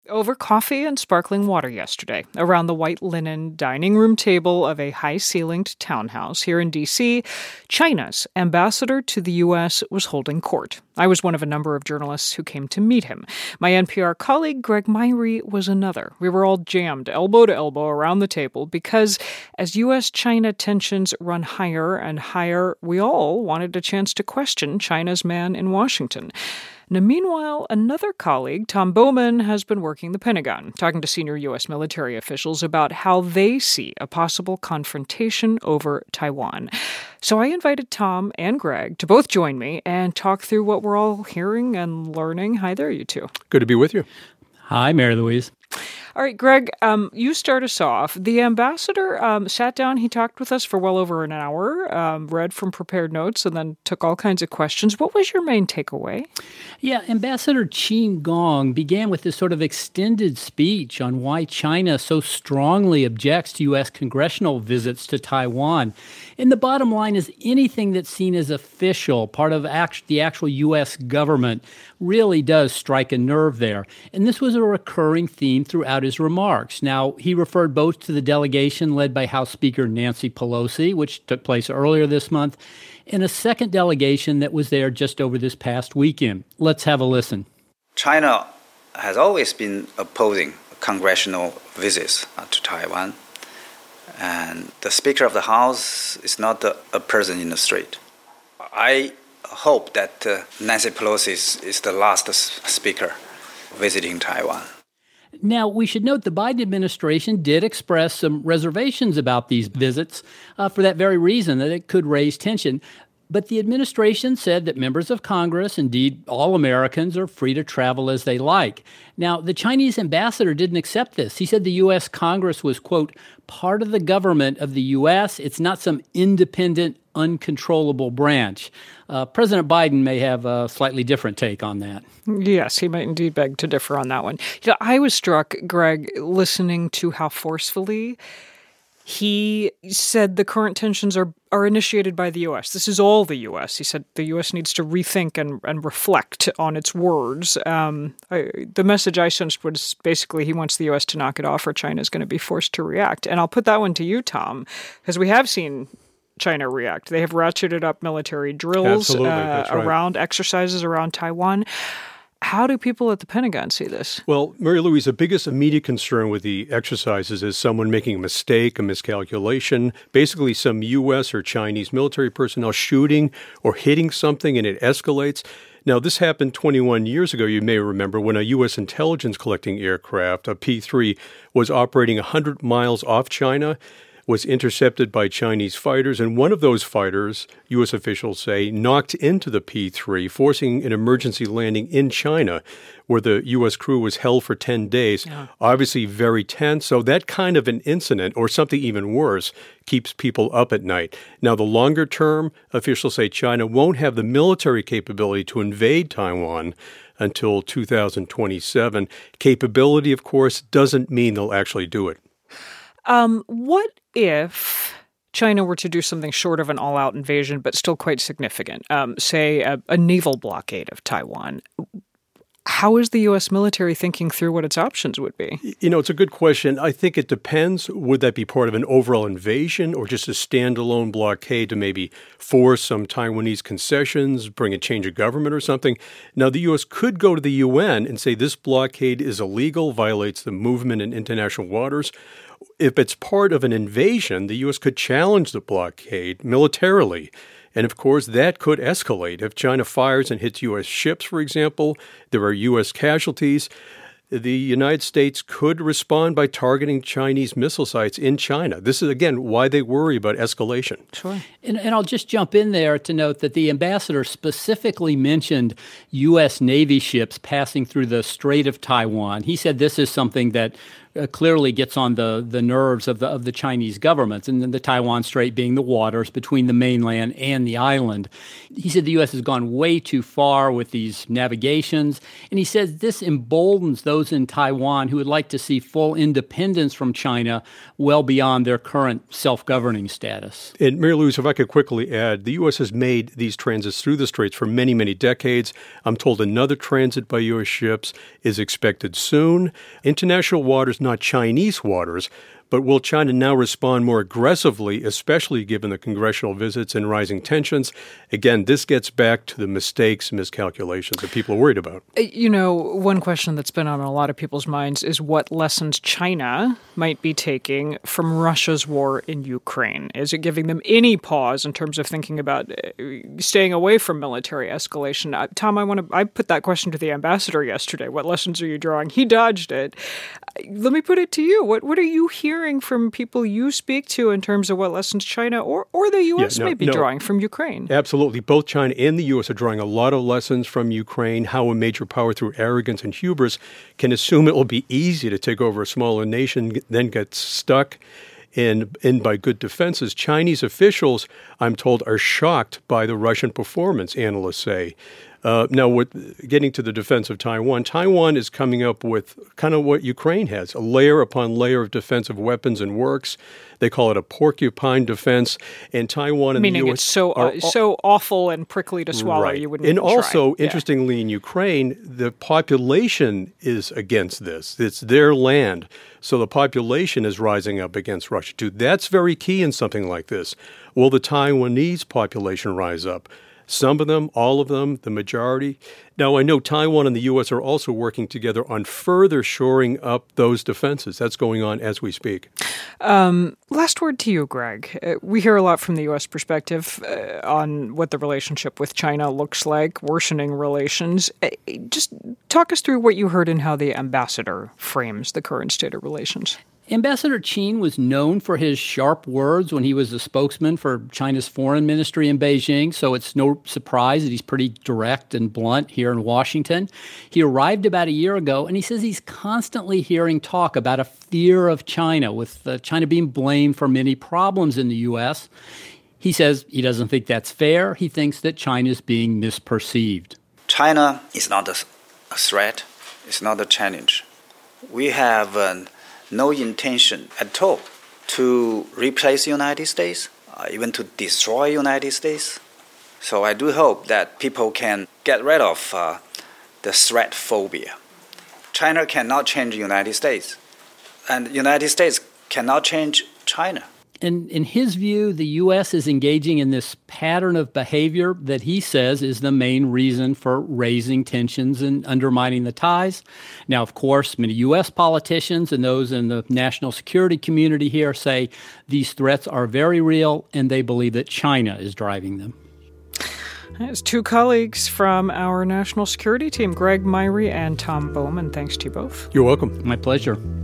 Over coffee and sparkling water yesterday, around the white linen dining room table of a high-ceilinged townhouse here in D.C., China's ambassador to the U.S. was holding court. I was one of a number of journalists who came to meet him. My NPR colleague, Greg Myrie, was another. We were all jammed elbow to elbow around the table because as U.S.-China tensions run higher and higher, we all wanted a chance to question China's man in Washington. Now, meanwhile, another colleague, Tom Bowman, has been working the Pentagon, talking to senior U.S. military officials about how they see a possible confrontation over Taiwan. So I invited Tom and Greg to both join me and talk through what we're all hearing and learning. Hi there, you two. Good to be with you. Hi, Mary Louise. All right, Greg, you start us off. The ambassador sat down. He talked with us for well over an hour, read from prepared notes, and then took all kinds of questions. What was your main takeaway? Yeah, Ambassador Qin Gong began with this sort of extended speech on why China so strongly objects to U.S. congressional visits to Taiwan. And the bottom line is anything that's seen as official, part of the actual U.S. government, really does strike a nerve there. And this was a recurring theme throughout his remarks. Now, he referred both to the delegation led by House Speaker Nancy Pelosi, which took place earlier this month, and a second delegation that was there just over this past weekend. Let's have a listen. China has always been opposing congressional visits to Taiwan. And the Speaker of the House is not a person in the street. I hope that Nancy Pelosi is the last speaker visiting Taiwan. Now, we should note the Biden administration did express some reservations about these visits for that very reason, that it could raise tension. But the administration said that members of Congress, indeed all Americans, are free to travel as they like. Now, the Chinese ambassador didn't accept this. He said the U.S. Congress was, quote, part of the government of the U.S. It's not some independent, uncontrollable branch. President Biden may have a slightly different take on that. Yes, he might indeed beg to differ on that one. You know, I was struck, Greg, listening to how forcefully he said the current tensions are initiated by the U.S. This is all the U.S. He said the U.S. needs to rethink and reflect on its words. The message I sensed was basically he wants the U.S. to knock it off or China is going to be forced to react. And I'll put that one to you, Tom, because we have seen China react. They have ratcheted up military drills around exercises around Taiwan. How do people at the Pentagon see this? Well, Mary Louise, the biggest immediate concern with the exercises is someone making a mistake, a miscalculation, basically some U.S. or Chinese military personnel shooting or hitting something and it escalates. Now, this happened 21 years ago, you may remember, when a U.S. intelligence collecting aircraft, a P-3, was operating 100 miles off China, was intercepted by Chinese fighters, and one of those fighters, U.S. officials say, knocked into the P-3, forcing an emergency landing in China, where the U.S. crew was held for 10 days. Yeah. Obviously very tense, so that kind of an incident, or something even worse, keeps people up at night. Now, the longer term, officials say China won't have the military capability to invade Taiwan until 2027. Capability, of course, doesn't mean they'll actually do it. What if China were to do something short of an all-out invasion, but still quite significant, say a naval blockade of Taiwan? How is the U.S. military thinking through what its options would be? You know, it's a good question. I think it depends. Would that be part of an overall invasion or just a standalone blockade to maybe force some Taiwanese concessions, bring a change of government or something? Now, the U.S. could go to the UN and say this blockade is illegal, violates the movement in international waters. If it's part of an invasion, the U.S. could challenge the blockade militarily. And, of course, that could escalate. If China fires and hits U.S. ships, for example, there are U.S. casualties. The United States could respond by targeting Chinese missile sites in China. This is, again, why they worry about escalation. Sure. And I'll just jump in there to note that the ambassador specifically mentioned U.S. Navy ships passing through the Strait of Taiwan. He said this is something that clearly gets on the nerves of the Chinese governments, and then the Taiwan Strait being the waters between the mainland and the island. He said the U.S. has gone way too far with these navigations, and he says this emboldens those in Taiwan who would like to see full independence from China well beyond their current self-governing status. And Mary Louise, if I could quickly add, the U.S. has made these transits through the straits for many, many decades. I'm told another transit by U.S. ships is expected soon. International waters, not Chinese waters. But will China now respond more aggressively, especially given the congressional visits and rising tensions? Again, this gets back to the mistakes, miscalculations that people are worried about. One question that's been on a lot of people's minds is what lessons China might be taking from Russia's war in Ukraine. Is it giving them any pause in terms of thinking about staying away from military escalation? Tom, I put that question to the ambassador yesterday. What lessons are you drawing? He dodged it. Let me put it to you. What are you hearing from people you speak to in terms of what lessons China or the U.S. may be drawing from Ukraine? Absolutely. Both China and the U.S. are drawing a lot of lessons from Ukraine, how a major power through arrogance and hubris can assume it will be easy to take over a smaller nation, then get stuck in by good defenses. Chinese officials, I'm told, are shocked by the Russian performance, analysts say. Now, getting to the defense of Taiwan, Taiwan is coming up with kind of what Ukraine has, a layer upon layer of defensive weapons and works. They call it a porcupine defense. And Taiwan and Meaning the U.S. it's so awful and prickly to swallow, right. You wouldn't And even also, try. interestingly, in Ukraine, the population is against this. It's their land. So the population is rising up against Russia, too. That's very key in something like this. Will the Taiwanese population rise up? Some of them, all of them, the majority. Now, I know Taiwan and the U.S. are also working together on further shoring up those defenses. That's going on as we speak. Last word to you, Greg. We hear a lot from the U.S. perspective on what the relationship with China looks like, worsening relations. Just talk us through what you heard and how the ambassador frames the current state of relations. Ambassador Qin was known for his sharp words when he was a spokesman for China's foreign ministry in Beijing, so it's no surprise that he's pretty direct and blunt here in Washington. He arrived about a year ago, and he says he's constantly hearing talk about a fear of China, with China being blamed for many problems in the U.S. He says he doesn't think that's fair. He thinks that China is being misperceived. China is not a threat. It's not a challenge. We have no intention at all to replace the United States, even to destroy the United States. So I do hope that people can get rid of the threat phobia. China cannot change the United States, and the United States cannot change China. And in his view, the U.S. is engaging in this pattern of behavior that he says is the main reason for raising tensions and undermining the ties. Now, of course, many U.S. politicians and those in the national security community here say these threats are very real, and they believe that China is driving them. As two colleagues from our national security team, Greg Myre and Tom Bowman. Thanks to you both. You're welcome. My pleasure.